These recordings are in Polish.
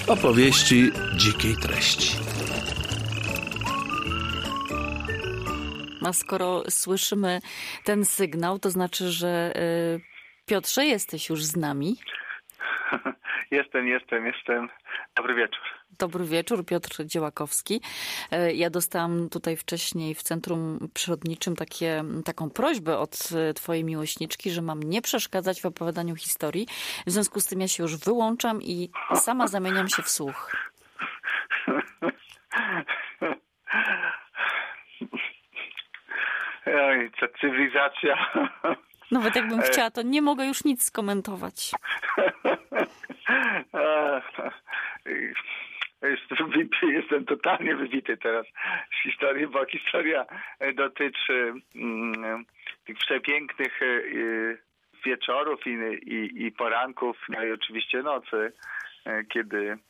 Opowieści dzikiej treści. A skoro słyszymy ten sygnał, to znaczy, że Piotrze, jesteś już z nami. Jestem. Dobry wieczór. Dobry wieczór, Piotr Dziełakowski. Ja dostałam tutaj wcześniej w Centrum Przyrodniczym taką prośbę od twojej miłośniczki, że mam nie przeszkadzać w opowiadaniu historii. W związku z tym ja się już wyłączam i sama zamieniam się w słuch. Oj, co cywilizacja. Nawet jakbym chciała, to nie mogę już nic skomentować. Jestem totalnie wybity teraz z historii, bo historia dotyczy tych przepięknych wieczorów i poranków, no i oczywiście nocy, kiedy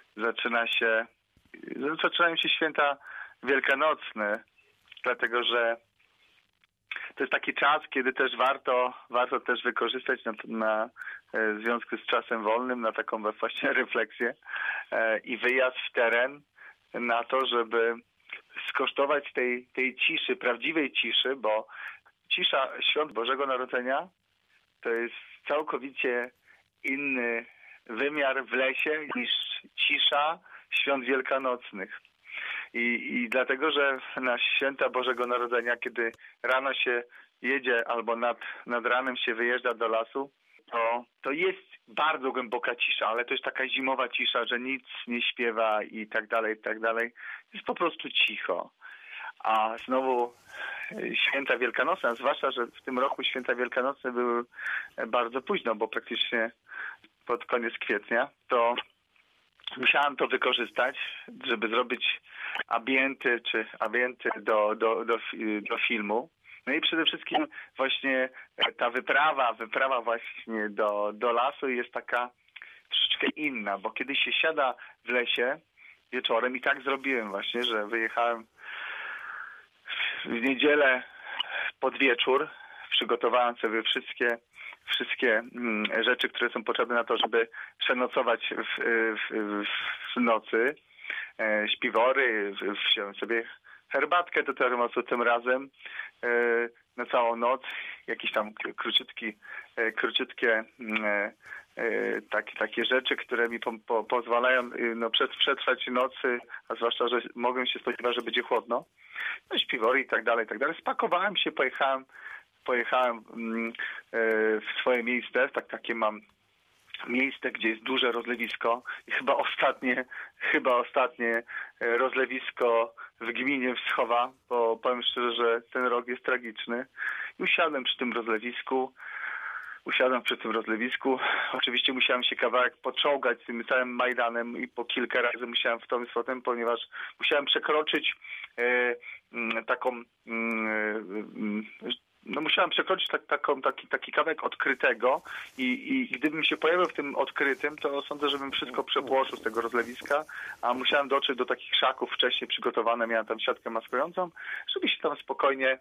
zaczynają się święta wielkanocne, dlatego że to jest taki czas, kiedy też warto też wykorzystać w związku z czasem wolnym na taką właśnie refleksję i wyjazd w teren na to, żeby skosztować tej ciszy, prawdziwej ciszy, bo cisza świąt Bożego Narodzenia to jest całkowicie inny wymiar w lesie niż cisza świąt wielkanocnych. I dlatego, że na święta Bożego Narodzenia, kiedy rano się jedzie albo nad ranem się wyjeżdża do lasu, to jest bardzo głęboka cisza, ale to jest taka zimowa cisza, że nic nie śpiewa i tak dalej. Jest po prostu cicho. A znowu święta wielkanocne, a zwłaszcza, że w tym roku święta wielkanocne były bardzo późno, bo praktycznie pod koniec kwietnia, to musiałem to wykorzystać, żeby zrobić ambienty do filmu. No i przede wszystkim właśnie ta wyprawa właśnie do lasu jest taka troszeczkę inna, bo kiedy się siada w lesie wieczorem i tak zrobiłem właśnie, że wyjechałem w niedzielę pod wieczór, przygotowałem sobie wszystkie rzeczy, które są potrzebne na to, żeby przenocować w nocy. Śpiwory, wziąłem sobie herbatkę do termosu tym razem na całą noc. Jakieś tam króciutkie takie rzeczy, które mi pozwalają przetrwać nocy, a zwłaszcza, że mogłem się spodziewać, że będzie chłodno. No śpiwory i tak dalej. Spakowałem się, pojechałem w swoje miejsce, takie mam miejsce, gdzie jest duże rozlewisko i chyba ostatnie rozlewisko w gminie Wschowa, bo powiem szczerze, że ten rok jest tragiczny. I usiadłem przy tym rozlewisku. Oczywiście musiałem się kawałek poczołgać z tym całym Majdanem i po kilka razy musiałem w tą swotę, ponieważ musiałem przekroczyć musiałem przekroczyć taki kawałek odkrytego i gdybym się pojawił w tym odkrytym, to sądzę, żebym wszystko przepłoszył z tego rozlewiska, a musiałem dotrzeć do takich krzaków wcześniej przygotowane, miałem tam siatkę maskującą, żeby się tam spokojnie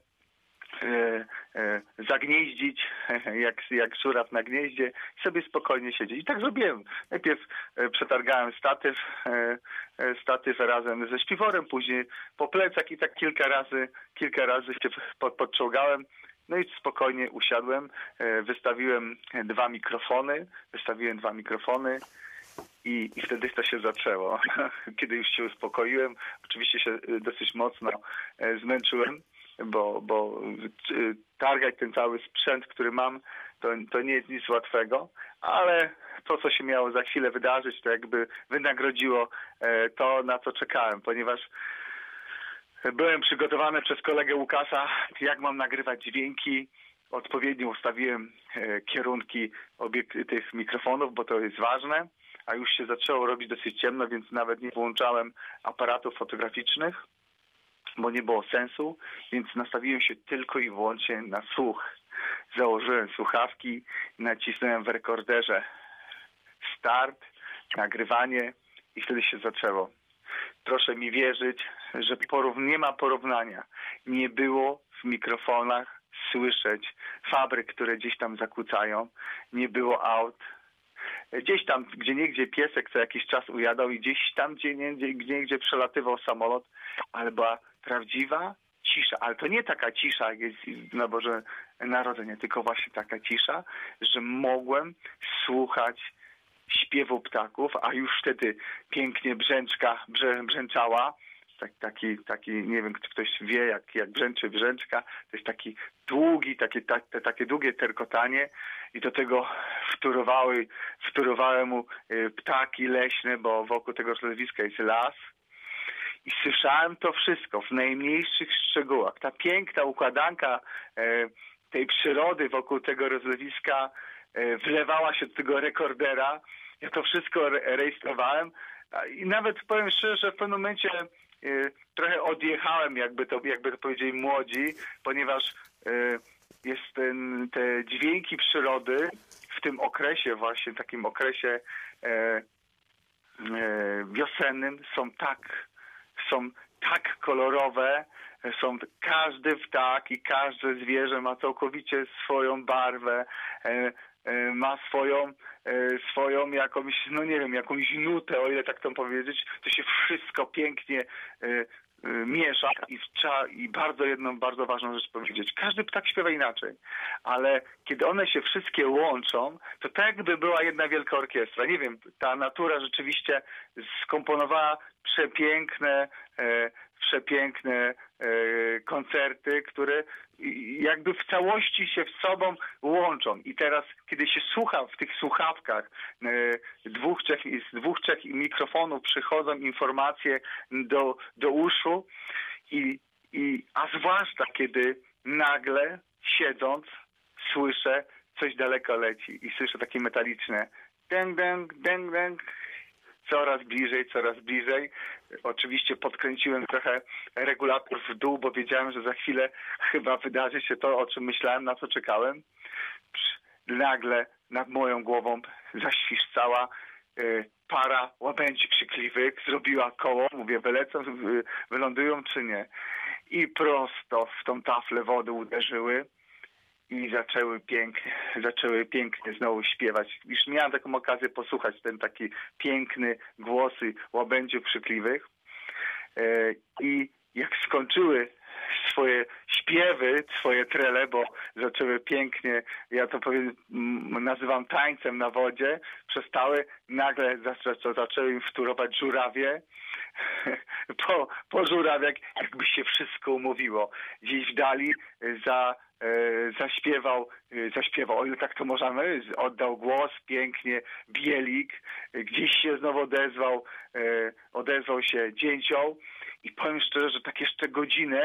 zagnieździć, jak żuraw na gnieździe i sobie spokojnie siedzieć. I tak zrobiłem. Najpierw przetargałem statyw razem ze śpiworem, później po plecach i tak kilka razy się podczołgałem. No i spokojnie usiadłem, wystawiłem dwa mikrofony i wtedy to się zaczęło. Kiedy już się uspokoiłem, oczywiście się dosyć mocno zmęczyłem, bo targać ten cały sprzęt, który mam, to nie jest nic łatwego, ale to, co się miało za chwilę wydarzyć, to jakby wynagrodziło to, na co czekałem, ponieważ byłem przygotowany przez kolegę Łukasza, jak mam nagrywać dźwięki. Odpowiednio ustawiłem kierunki tych mikrofonów, bo to jest ważne, a już się zaczęło robić dosyć ciemno, więc nawet nie włączałem aparatów fotograficznych, bo nie było sensu, więc nastawiłem się tylko i wyłącznie na słuch. Założyłem słuchawki, nacisnąłem w rekorderze start, nagrywanie i wtedy się zaczęło. Proszę mi wierzyć, że nie ma porównania. Nie było w mikrofonach słyszeć fabryk, które gdzieś tam zakłócają. Nie było aut. gdzieś tam, gdzieniegdzie piesek co jakiś czas ujadał i gdzieś tam, gdzieniegdzie przelatywał samolot, ale była prawdziwa cisza. Ale to nie taka cisza, jak jest na Boże Narodzenie, tylko właśnie taka cisza, że mogłem słuchać śpiewu ptaków, a już wtedy pięknie brzęczała. Taki, nie wiem, czy ktoś wie, jak brzęczy brzęczka. To jest taki długi, takie długie terkotanie i do tego wtórowały mu ptaki leśne, bo wokół tego środowiska jest las. I słyszałem to wszystko w najmniejszych szczegółach. Ta piękna układanka tej przyrody wokół tego rozlewiska wlewała się do tego rekordera. Ja to wszystko rejestrowałem i nawet powiem szczerze, że w pewnym momencie trochę odjechałem, jakby to powiedzieli młodzi, ponieważ jest te dźwięki przyrody w tym okresie właśnie, takim okresie wiosennym są tak kolorowe, każdy ptak i każde zwierzę ma całkowicie swoją barwę, ma swoją jakąś, no nie wiem, jakąś nutę, o ile tak to powiedzieć, to się wszystko pięknie miesza i jedną bardzo ważną rzecz powiedzieć. Każdy ptak śpiewa inaczej, ale kiedy one się wszystkie łączą, to tak jakby była jedna wielka orkiestra. Nie wiem, ta natura rzeczywiście skomponowała przepiękne koncerty, które jakby w całości się w sobą łączą. I teraz, kiedy się słucha w tych słuchawkach z dwóch, trzech mikrofonów przychodzą informacje do uszu a zwłaszcza kiedy nagle siedząc słyszę coś daleko leci i słyszę takie metaliczne dęg, dęg, dęg, dęg. Coraz bliżej. Oczywiście podkręciłem trochę regulator w dół, bo wiedziałem, że za chwilę chyba wydarzy się to, o czym myślałem, na co czekałem. Nagle nad moją głową zaświszczała para łabędzi krzykliwych, zrobiła koło, mówię, wylecą, wylądują czy nie. I prosto w tą taflę wody uderzyły. I zaczęły pięknie znowu śpiewać. Już miałem taką okazję posłuchać ten taki piękny głosy łabędziów krzykliwych. I jak skończyły swoje śpiewy, swoje trele, bo zaczęły pięknie, ja to nazywam tańcem na wodzie, przestały, nagle zaczęły im wtórować żurawie. Po żurawiach jakby się wszystko umówiło. Gdzieś w dali zaśpiewał, o ile tak to możemy, oddał głos pięknie bielik, gdzieś się znowu odezwał się dzięcioł i powiem szczerze, że tak jeszcze godzinę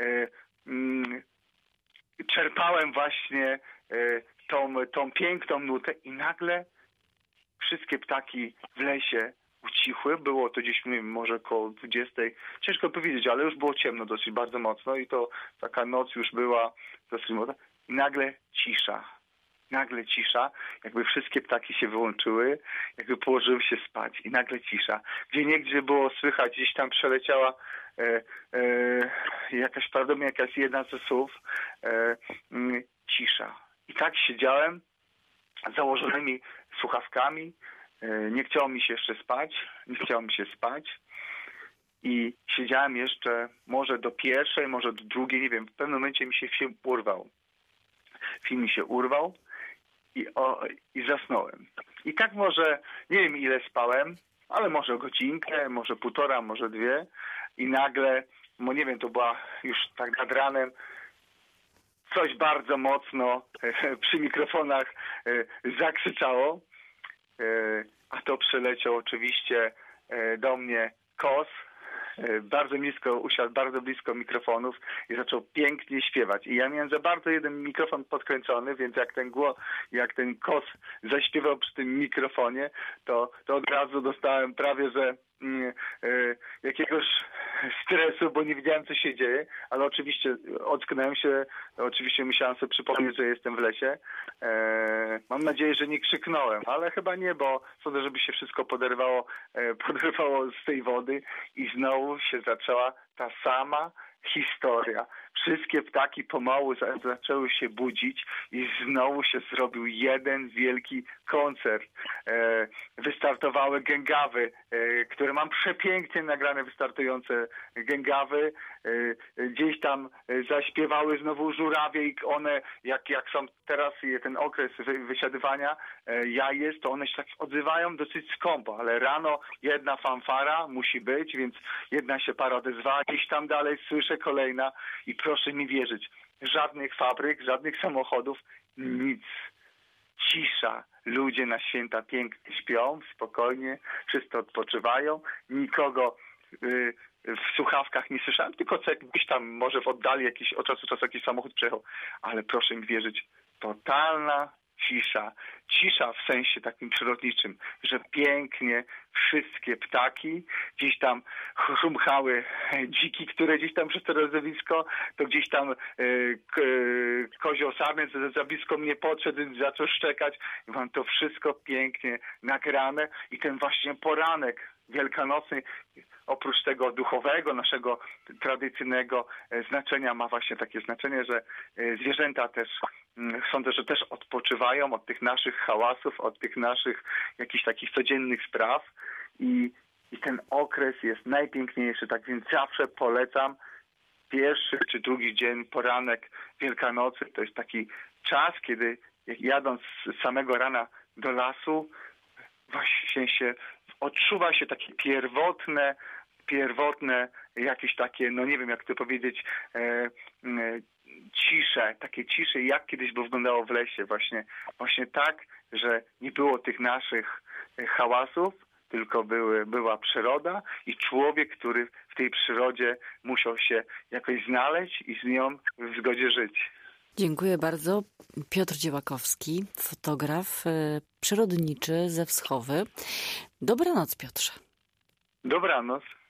czerpałem właśnie tą piękną nutę i nagle wszystkie ptaki w lesie ucichły. Było to gdzieś, nie wiem, może około 20. Ciężko powiedzieć, ale już było ciemno dosyć bardzo mocno i to taka noc już była dosyć mocna. I nagle cisza, jakby wszystkie ptaki się wyłączyły, jakby położyły się spać i nagle cisza. Gdzieniegdzie było słychać, gdzieś tam przeleciała prawdopodobnie jakaś jedna ze słów, cisza. I tak siedziałem z założonymi słuchawkami, nie chciało mi się jeszcze spać i siedziałem jeszcze może do pierwszej, może do drugiej, nie wiem, w pewnym momencie mi się film urwał. Film mi się urwał i zasnąłem. I tak może, nie wiem ile spałem, ale może godzinkę, może półtora, może dwie i nagle, bo nie wiem, to była już tak nad ranem, coś bardzo mocno przy mikrofonach zakrzyczało, a to przyleciał oczywiście do mnie kos, usiadł bardzo blisko mikrofonów i zaczął pięknie śpiewać. I ja miałem za bardzo jeden mikrofon podkręcony, więc jak ten kos zaśpiewał przy tym mikrofonie, to od razu dostałem prawie, że jakiegoś stresu, bo nie wiedziałem, co się dzieje, ale oczywiście ocknąłem się, oczywiście musiałem sobie przypomnieć, że jestem w lesie. Mam nadzieję, że nie krzyknąłem, ale chyba nie, bo sądzę, żeby się wszystko poderwało z tej wody i znowu się zaczęła ta sama historia. Wszystkie ptaki pomału zaczęły się budzić i znowu się zrobił jeden wielki koncert. Wystartowały gęgawy, które mam przepięknie nagrane, wystartujące gęgawy. Gdzieś tam zaśpiewały znowu żurawie i one, jak są teraz ten okres wysiadywania jajec, to one się tak odzywają dosyć skąpo, ale rano jedna fanfara musi być, więc jedna się para odezwała, gdzieś tam dalej słyszę kolejna i proszę mi wierzyć, żadnych fabryk, żadnych samochodów, nic. Cisza. Ludzie na święta pięknie śpią, spokojnie, wszyscy odpoczywają, nikogo w słuchawkach nie słyszałem, tylko gdzieś tam może w oddali jakiś, od czasu do czasu jakiś samochód przejechał, ale proszę mi wierzyć, totalna cisza. Cisza w sensie takim przyrodniczym, że pięknie wszystkie ptaki, gdzieś tam chrumchały dziki, które gdzieś tam przez to rozlewisko, to gdzieś tam kozioł samiec za blisko mnie podszedł, zaczął szczekać. I mam to wszystko pięknie nagrane i ten właśnie poranek wielkanocny, oprócz tego duchowego, naszego tradycyjnego znaczenia, ma właśnie takie znaczenie, że zwierzęta też, sądzę, że też odpoczywają od tych naszych hałasów, od tych naszych jakichś takich codziennych spraw i ten okres jest najpiękniejszy, tak więc zawsze polecam pierwszy czy drugi dzień, poranek Wielkanocy. To jest taki czas, kiedy jadąc z samego rana do lasu, właśnie się odczuwa się takie pierwotne jakieś takie, no nie wiem jak to powiedzieć, cisze, takie cisze, jak kiedyś by wyglądało w lesie. Właśnie tak, że nie było tych naszych hałasów, tylko była przyroda i człowiek, który w tej przyrodzie musiał się jakoś znaleźć i z nią w zgodzie żyć. Dziękuję bardzo. Piotr Dziełakowski, fotograf przyrodniczy ze Wschowy. Dobranoc, Piotrze. Dobranoc.